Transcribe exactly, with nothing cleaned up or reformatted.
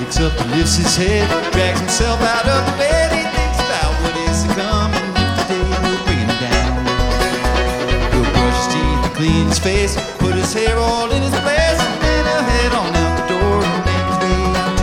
Wakes up and lifts his head, drags himself out of the bed. He thinks about what is to come, and if today will bring him down. He'll brush his teeth and clean his face, put his hair all in his place, and then he'll head on